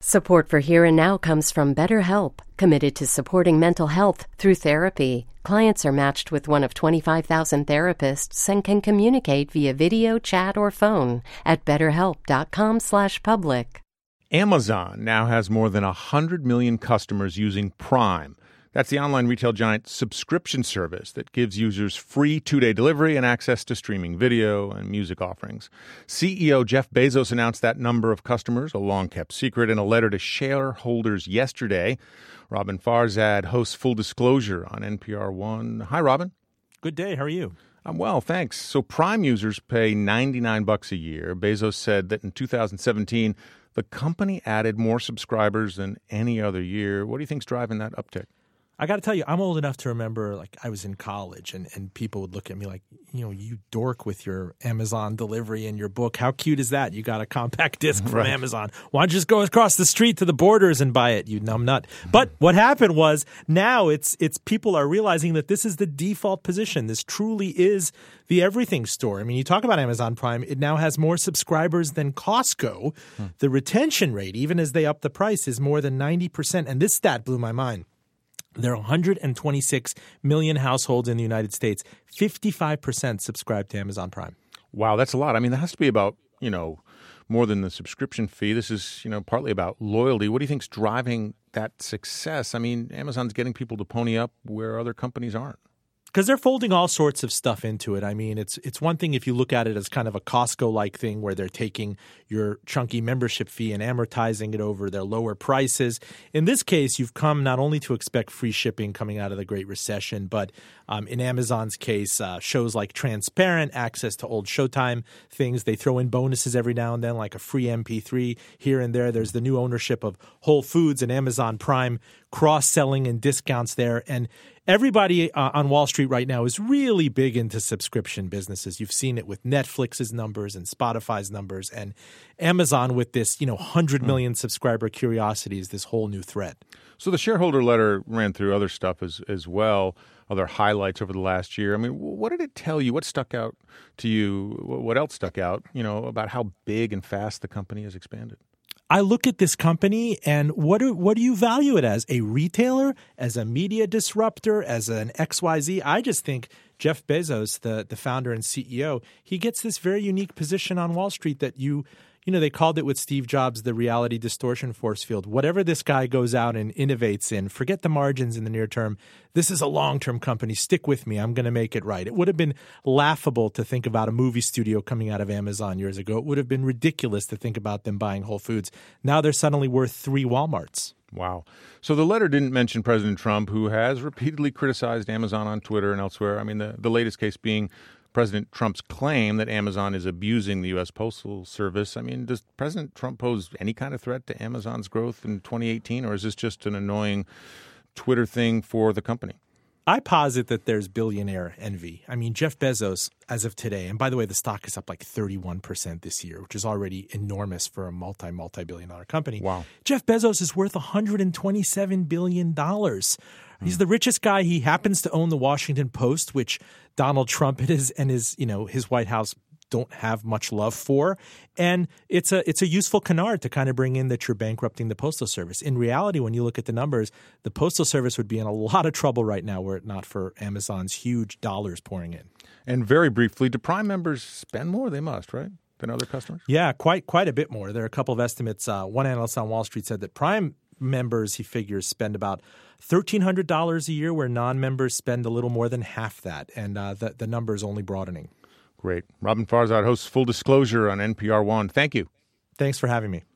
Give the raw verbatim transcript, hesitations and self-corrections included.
Support for Here and Now comes from BetterHelp, committed to supporting mental health through therapy. Clients are matched with one of twenty-five thousand therapists and can communicate via video, chat, or phone at betterhelp.com slash public. Amazon now has more than one hundred million customers using Prime. That's the online retail giant subscription service that gives users free two-day delivery and access to streaming video and music offerings. C E O Jeff Bezos announced that number of customers, a long-kept secret, in a letter to shareholders yesterday. Robin Farzad hosts Full Disclosure on N P R One. Hi, Robin. Good day. How are you? I'm well, thanks. So Prime users pay ninety-nine bucks a year. Bezos said that in two thousand seventeen, the company added more subscribers than any other year. What do you think's driving that uptick? I got to tell you, I'm old enough to remember, like, I was in college and, and people would look at me like, you know, you dork with your Amazon delivery and your book. How cute is that? You got a compact disc from Right. Amazon. Why don't you just go across the street to the Borders and buy it, you numbnut? But what happened was now it's it's people are realizing that this is the default position. This truly is the everything store. I mean, you talk about Amazon Prime, it now has more subscribers than Costco. Hmm. The retention rate, even as they up the price, is more than ninety percent. And this stat blew my mind. There are one hundred twenty-six million households in the United States. fifty-five percent subscribe to Amazon Prime. Wow, that's a lot. I mean, that has to be about, you know, more than the subscription fee. This is, you know, partly about loyalty. What do you think's driving that success? I mean, Amazon's getting people to pony up where other companies aren't. Because they're folding all sorts of stuff into it. I mean, it's it's one thing if you look at it as kind of a Costco-like thing where they're taking your chunky membership fee and amortizing it over their lower prices. In this case, you've come not only to expect free shipping coming out of the Great Recession, but um, in Amazon's case, uh, shows like Transparent, access to old Showtime things. They throw in bonuses every now and then, like a free M P three here and there. There's the new ownership of Whole Foods and Amazon Prime, cross-selling and discounts there. And everybody uh, on Wall Street right now is really big into subscription businesses. You've seen it with Netflix's numbers and Spotify's numbers, and Amazon with this, you know, one hundred million subscriber curiosity is this whole new threat. So the shareholder letter ran through other stuff as as well, other highlights over the last year. I mean, what did it tell you? What stuck out to you? What else stuck out, you know, about how big and fast the company has expanded? I look at this company and what do, what do you value it as? A retailer, as a media disruptor, as an X Y Z? I just think Jeff Bezos, the, the founder and C E O, he gets this very unique position on Wall Street that you – you know, they called it with Steve Jobs the reality distortion force field. Whatever this guy goes out and innovates in, forget the margins in the near term. This is a long-term company. Stick with me. I'm going to make it right. It would have been laughable to think about a movie studio coming out of Amazon years ago. It would have been ridiculous to think about them buying Whole Foods. Now they're suddenly worth three Walmarts. Wow. So the letter didn't mention President Trump, who has repeatedly criticized Amazon on Twitter and elsewhere. I mean, the, the latest case being President Trump's claim that Amazon is abusing the U S. Postal Service. I mean, does President Trump pose any kind of threat to Amazon's growth in twenty eighteen, or is this just an annoying Twitter thing for the company? I posit that there's billionaire envy. I mean, Jeff Bezos, as of today, and by the way, the stock is up like thirty-one percent this year, which is already enormous for a multi, multi-billion dollar company. Wow. Jeff Bezos is worth one hundred twenty-seven billion dollars. He's the richest guy. He happens to own the Washington Post, which Donald Trump and his, and his, you know, his White House don't have much love for. And it's a it's a useful canard to kind of bring in that you're bankrupting the Postal Service. In reality, when you look at the numbers, the Postal Service would be in a lot of trouble right now were it not for Amazon's huge dollars pouring in. And very briefly, do Prime members spend more? They must, right, than other customers? Yeah, quite quite a bit more. There are a couple of estimates. Uh, one analyst on Wall Street said that Prime members, he figures, spend about one thousand three hundred dollars a year, where non-members spend a little more than half that. And uh, the, the number is only broadening. Great. Robin Farzad hosts Full Disclosure on N P R One. Thank you. Thanks for having me.